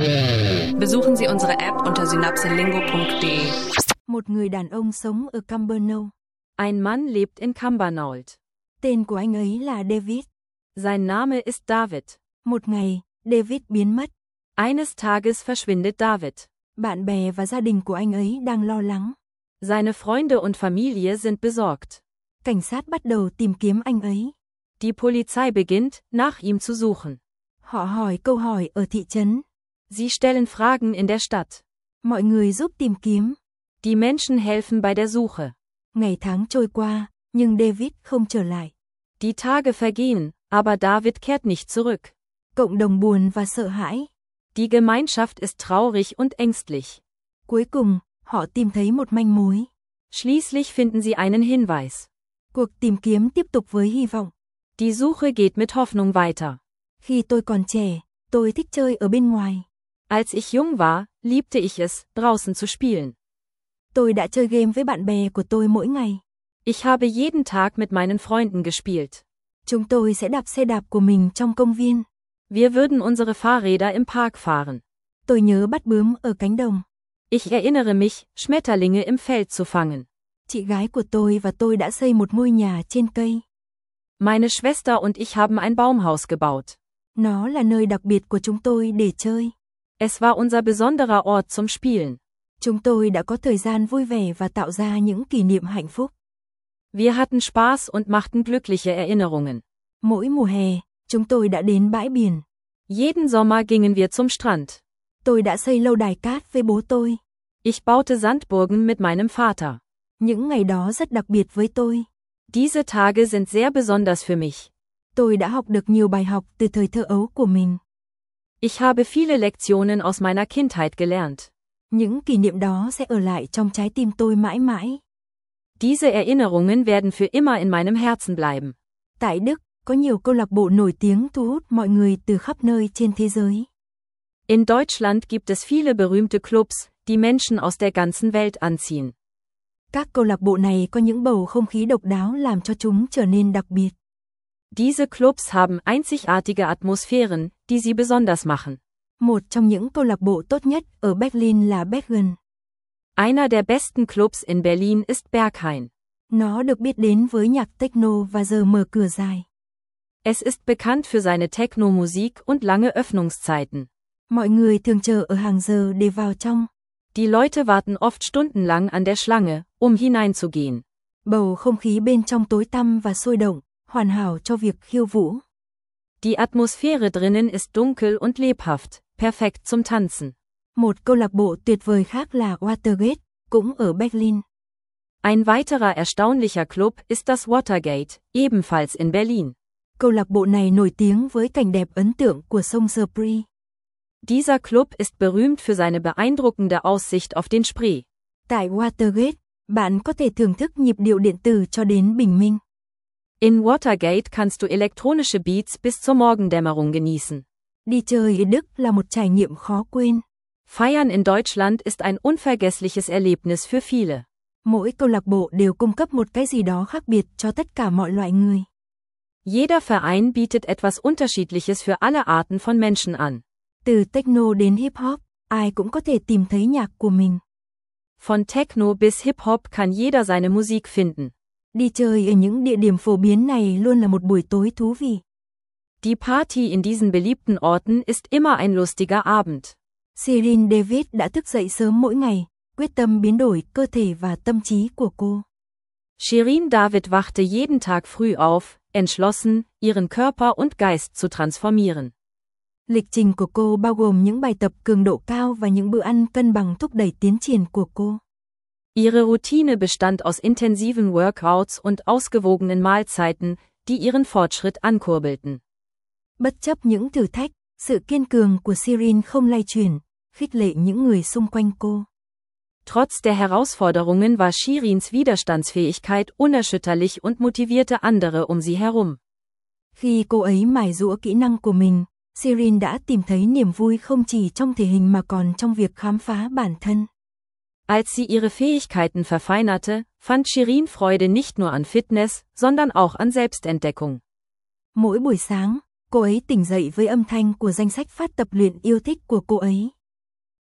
Besuchen Sie unsere App unter synapselingo.de. Một người đàn ông sống ở Cumbernauld. Ein Mann lebt in Cumbernauld. Tên của anh ấy là David. Sein Name ist David. Một ngày, David biến mất. Eines Tages verschwindet David. Bạn bè và gia đình của anh ấy đang lo lắng. Seine Freunde und Familie sind besorgt. Cảnh sát bắt đầu tìm kiếm anh ấy. Die Polizei beginnt, nach ihm zu suchen. Họ hỏi câu hỏi ở thị trấn. Sie stellen Fragen in der Stadt. Mọi người giúp tìm kiếm. Die Menschen helfen bei der Suche. Ngày tháng trôi qua, nhưng David không trở lại. Die Tage vergehen, aber David kehrt nicht zurück. Cộng đồng buồn và sợ hãi. Die Gemeinschaft ist traurig und ängstlich. Cuối cùng, họ tìm thấy một manh mối. Schließlich finden sie einen Hinweis. Cuộc tìm kiếm tiếp tục với hy vọng. Die Suche geht mit Hoffnung weiter. Khi tôi còn trẻ, tôi thích chơi ở bên ngoài. Als ich jung war, liebte ich es, draußen zu spielen. Tôi đã chơi game với bạn bè của tôi mỗi ngày. Ich habe jeden Tag mit meinen Freunden gespielt. Chúng tôi sẽ đạp xe đạp của mình trong công viên. Wir würden unsere Fahrräder im Park fahren. Tôi nhớ bắt bướm ở cánh đồng. Ich erinnere mich, Schmetterlinge im Feld zu fangen. Chị gái của tôi và tôi đã xây một ngôi nhà trên cây. Meine Schwester und ich haben ein Baumhaus gebaut. Nó là nơi đặc biệt của chúng tôi để chơi. Es war unser besonderer Ort zum Spielen. Chúng tôi đã có thời gian vui vẻ và tạo ra những kỷ niệm hạnh phúc. Wir hatten Spaß und machten glückliche Erinnerungen. Mỗi mùa hè, chúng tôi đã đến bãi biển. Jeden Sommer gingen wir zum Strand. Tôi đã xây lâu đài cát với bố tôi. Ich baute Sandburgen mit meinem Vater. Những ngày đó rất đặc biệt với tôi. Diese Tage sind sehr besonders für mich. Tôi đã học được nhiều bài học từ thời thơ ấu của mình. Ich habe viele Lektionen aus meiner Kindheit gelernt. Những kỷ niệm đó sẽ ở lại trong trái tim tôi mãi mãi. Diese Erinnerungen werden für immer in meinem Herzen bleiben. Tại Đức, có nhiều câu lạc bộ nổi tiếng thu hút mọi người từ khắp nơi trên thế giới. In Deutschland gibt es viele berühmte Clubs, die Menschen aus der ganzen Welt anziehen. Các câu lạc bộ này có những bầu không khí độc đáo làm cho chúng trở nên đặc biệt. Diese Clubs haben einzigartige Atmosphären, die sie besonders machen. Một trong những câu lạc bộ tốt nhất ở Berlin là Berghain. Einer der besten Clubs in Berlin ist Berghain. Nó được biết đến với nhạc techno và giờ mở cửa dài. Es ist bekannt für seine Techno-Musik und lange Öffnungszeiten. Mọi người thường chờ ở hàng giờ để vào trong. Die Leute warten oft stundenlang an der Schlange, hineinzugehen. Bầu không khí bên trong tối tăm và sôi động, hoàn hảo cho việc khiêu vũ. Die Atmosphäre drinnen ist dunkel und lebhaft, perfekt zum Tanzen. Một câu lạc bộ tuyệt vời khác là Watergate, cũng ở Berlin. Ein weiterer erstaunlicher Club ist das Watergate, ebenfalls in Berlin. Câu lạc bộ này nổi tiếng với cảnh đẹp ấn tượng của sông Spree. Dieser Club ist berühmt für seine beeindruckende Aussicht auf den Spree. Tại Watergate, bạn có thể thưởng thức nhịp điệu điện tử cho đến bình minh. In Watergate kannst du elektronische Beats bis zur Morgendämmerung genießen. Đi chơi ở Đức là một trải nghiệm khó quên. Feiern in Deutschland ist ein unvergessliches Erlebnis für viele. Mỗi câu lạc bộ đều cung cấp một cái gì đó khác biệt cho tất cả mọi loại người. Jeder Verein bietet etwas Unterschiedliches für alle Arten von Menschen an. Từ techno đến hip hop, ai cũng có thể tìm thấy nhạc của mình. Von Techno bis Hip Hop kann jeder seine Musik finden. Đi chơi ở những địa điểm phổ biến này luôn là một buổi tối thú vị. Die Party in diesen beliebten Orten ist immer ein lustiger Abend. Shirin David đã thức dậy sớm mỗi ngày, quyết tâm biến đổi cơ thể và tâm trí của cô. Shirin David wachte jeden Tag früh auf, entschlossen, ihren Körper und Geist zu transformieren. Lịch trình của cô bao gồm những bài tập cường độ cao và những bữa ăn cân bằng thúc đẩy tiến triển của cô. Ihre Routine bestand aus intensiven Workouts und ausgewogenen Mahlzeiten, die ihren Fortschritt ankurbelten. Bất chấp những thử thách, sự kiên cường của Shirin không lay chuyển, khích lệ những người xung quanh cô. Trotz der Herausforderungen war Shirins Widerstandsfähigkeit unerschütterlich und motivierte andere sie herum. Khi cô ấy mài giũa kỹ năng của mình, Shirin đã tìm thấy niềm vui không chỉ trong thể hình mà còn trong việc khám phá bản thân. Als sie ihre Fähigkeiten verfeinerte, fand Shirin Freude nicht nur an Fitness, sondern auch an Selbstentdeckung. Mỗi buổi sáng, cô ấy tỉnh dậy với âm thanh của danh sách phát tập luyện yêu thích của cô ấy.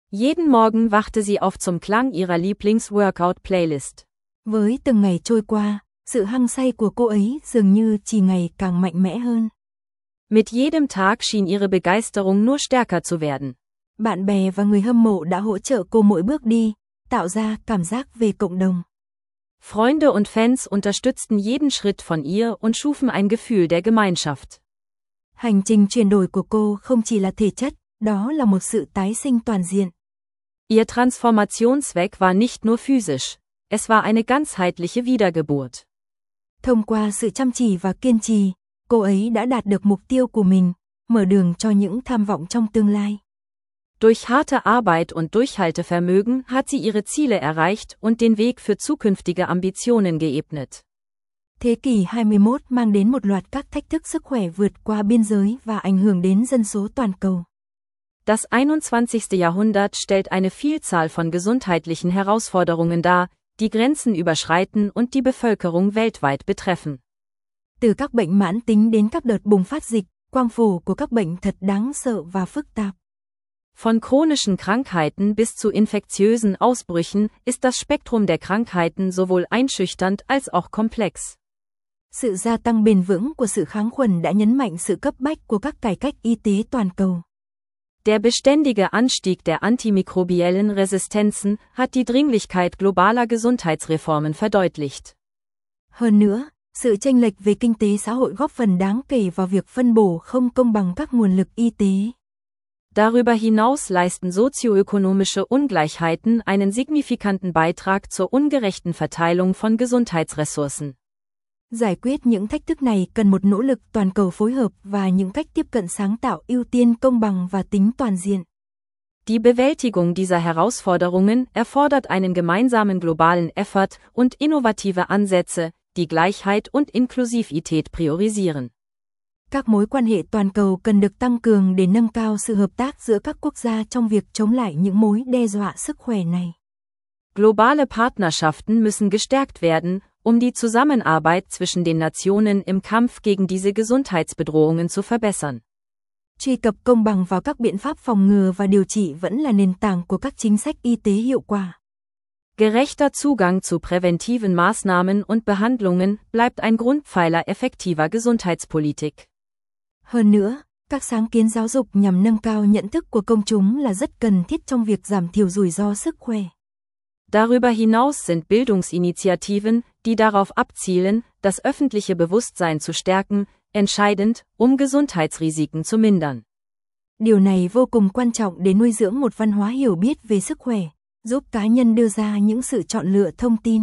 Jeden Morgen wachte sie auf zum Klang ihrer Lieblings-Workout-Playlist. Với từng ngày trôi qua, sự hăng say của cô ấy dường như chỉ ngày càng mạnh mẽ hơn. Mit jedem Tag schien ihre Begeisterung nur stärker zu werden. Bạn bè và người hâm mộ đã hỗ trợ cô mỗi bước đi, tạo ra cảm giác về cộng đồng. Freunde und Fans unterstützten jeden Schritt von ihr und schufen ein Gefühl der Gemeinschaft. Hành trình chuyển đổi của cô không chỉ là thể chất, đó là một sự tái sinh toàn diện. Ihr Transformationszweck war nicht nur physisch, es war eine ganzheitliche Wiedergeburt. Thông qua sự chăm chỉ và kiên trì, cô ấy đã đạt được mục tiêu của mình, mở đường cho những tham vọng trong tương lai. Durch harte Arbeit und Durchhaltevermögen hat sie ihre Ziele erreicht und den Weg für zukünftige Ambitionen geebnet. Thế kỷ 21 mang đến một loạt các thách thức sức khỏe vượt qua biên giới và ảnh hưởng đến dân số toàn cầu. Das 21. Jahrhundert stellt eine Vielzahl von gesundheitlichen Herausforderungen dar, die Grenzen überschreiten und die Bevölkerung weltweit betreffen. Từ các bệnh mãn tính đến các đợt bùng phát dịch, quang phổ của các bệnh thật đáng sợ và phức tạp. Von chronischen Krankheiten bis zu infektiösen Ausbrüchen ist das Spektrum der Krankheiten sowohl einschüchternd als auch komplex. Sự gia tăng bền vững của sự kháng khuẩn đã nhấn mạnh sự cấp bách của các cải cách y tế toàn cầu. Der beständige Anstieg der antimikrobiellen Resistenzen hat die Dringlichkeit globaler Gesundheitsreformen verdeutlicht. Hơn nữa, sự chênh lệch về kinh tế xã hội góp phần đáng kể vào việc phân bổ không công bằng các nguồn lực y tế. Darüber hinaus leisten sozioökonomische Ungleichheiten einen signifikanten Beitrag zur ungerechten Verteilung von Gesundheitsressourcen. Giải quyết những thách thức này cần một nỗ lực toàn cầu phối hợp và những cách tiếp cận sáng tạo ưu tiên công bằng và tính toàn diện. Die Bewältigung dieser Herausforderungen erfordert einen gemeinsamen globalen Effort und innovative Ansätze, die Gleichheit und Inklusivität priorisieren. Các mối quan hệ toàn cầu cần được tăng cường để nâng cao sự hợp tác giữa các quốc gia trong việc chống lại những mối đe dọa sức khỏe này. Globale Partnerschaften müssen gestärkt werden, um die Zusammenarbeit zwischen den Nationen im Kampf gegen diese Gesundheitsbedrohungen zu verbessern. Truy cập công bằng vào các biện pháp phòng ngừa và điều trị vẫn là nền tảng của các chính sách y tế hiệu quả. Gerechter Zugang zu präventiven Maßnahmen und Behandlungen bleibt ein Grundpfeiler effektiver Gesundheitspolitik. Hơn nữa, các sáng kiến giáo dục nhằm nâng cao nhận thức của công chúng là rất cần thiết trong việc giảm thiểu rủi ro sức khỏe. Darüber hinaus sind Bildungsinitiativen, die darauf abzielen, das öffentliche Bewusstsein zu stärken, entscheidend, Gesundheitsrisiken zu mindern. Điều này vô cùng quan trọng để nuôi dưỡng một văn hóa hiểu biết về sức khỏe, giúp cá nhân đưa ra những sự chọn lựa thông tin.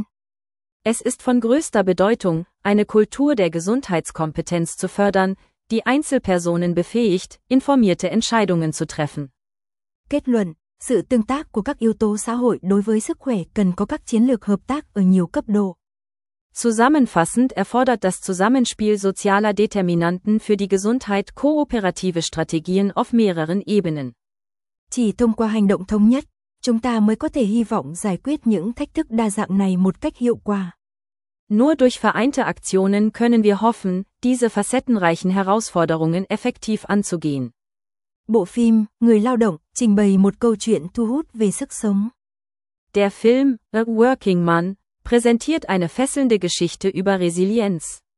Es ist von größter Bedeutung, eine Kultur der Gesundheitskompetenz zu fördern, die Einzelpersonen befähigt, informierte Entscheidungen zu treffen. Kết luận, sự tương tác của các yếu tố xã hội đối với sức khỏe cần có các chiến lược hợp tác ở nhiều cấp độ. Zusammenfassend erfordert das Zusammenspiel sozialer Determinanten für die Gesundheit kooperative Strategien auf mehreren Ebenen. Chỉ thông qua hành động thống nhất, chúng ta mới có thể hy vọng giải quyết những thách thức đa dạng này một cách hiệu quả. Nur durch vereinte Aktionen können wir hoffen, diese facettenreichen Herausforderungen effektiv anzugehen. Bộ phim Người lao động trình bày một câu chuyện thu hút về sức sống. Der Film A Working Man präsentiert eine fesselnde Geschichte über Resilienz.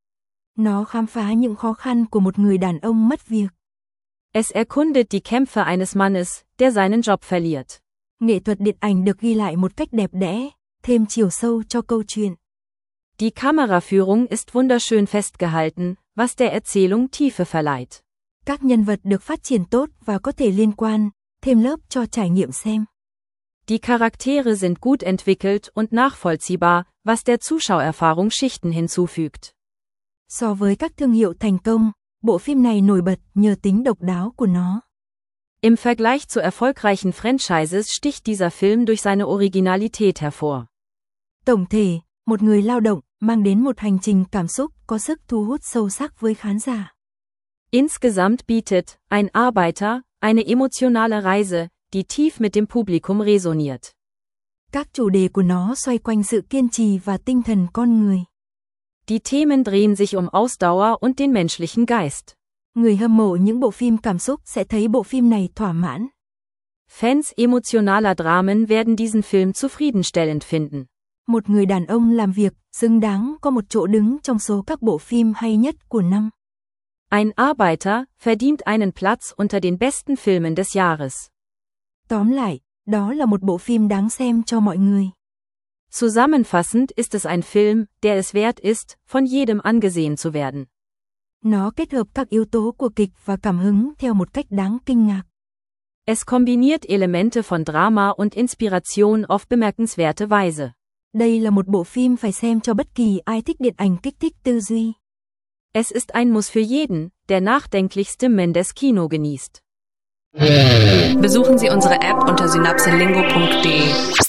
Nó khám phá những khó khăn của một người đàn ông mất việc. Es erkundet die Kämpfe eines Mannes, der seinen Job verliert. Nghệ thuật điện ảnh được ghi lại một cách đẹp đẽ, thêm chiều sâu cho câu chuyện. Die Kameraführung ist wunderschön festgehalten, was der Erzählung Tiefe verleiht. Các nhân vật được phát triển tốt và có thể liên quan, thêm lớp cho trải nghiệm xem. Die Charaktere sind gut entwickelt und nachvollziehbar, was der Zuschauererfahrung Schichten hinzufügt. So với các thương hiệu thành công, bộ phim này nổi bật nhờ tính độc đáo của nó. Im Vergleich zu erfolgreichen Franchises sticht dieser Film durch seine Originalität hervor. Tổng thể, một người lao động mang đến một hành trình cảm xúc có sức thu hút sâu sắc với khán giả. Insgesamt bietet Ein Arbeiter eine emotionale Reise, die tief mit dem Publikum resoniert. Các chủ đề của nó xoay quanh sự kiên trì và tinh thần con người. Die Themen drehen sich um Ausdauer und den menschlichen Geist. Người hâm mộ những bộ phim cảm xúc sẽ thấy bộ phim này thỏa mãn. Fans emotionaler Dramen werden diesen Film zufriedenstellend finden. Một người đàn ông làm việc, xứng đáng có một chỗ đứng trong số các bộ phim hay nhất của năm. Ein Arbeiter verdient einen Platz unter den besten Filmen des Jahres. Tóm lại, đó là một bộ phim đáng xem cho mọi người. Zusammenfassend ist es ein Film, der es wert ist, von jedem angesehen zu werden. Nó kết hợp các yếu tố của kịch và cảm hứng theo một cách đáng kinh ngạc. Es kombiniert Elemente von Drama und Inspiration auf bemerkenswerte Weise. Đây là một bộ phim phải xem cho bất kỳ ai thích điện ảnh kích thích tư duy. Es ist ein Muss für jeden, der nachdenklich Stimmen des Kino genießt. Besuchen Sie unsere App unter synapselingo.de.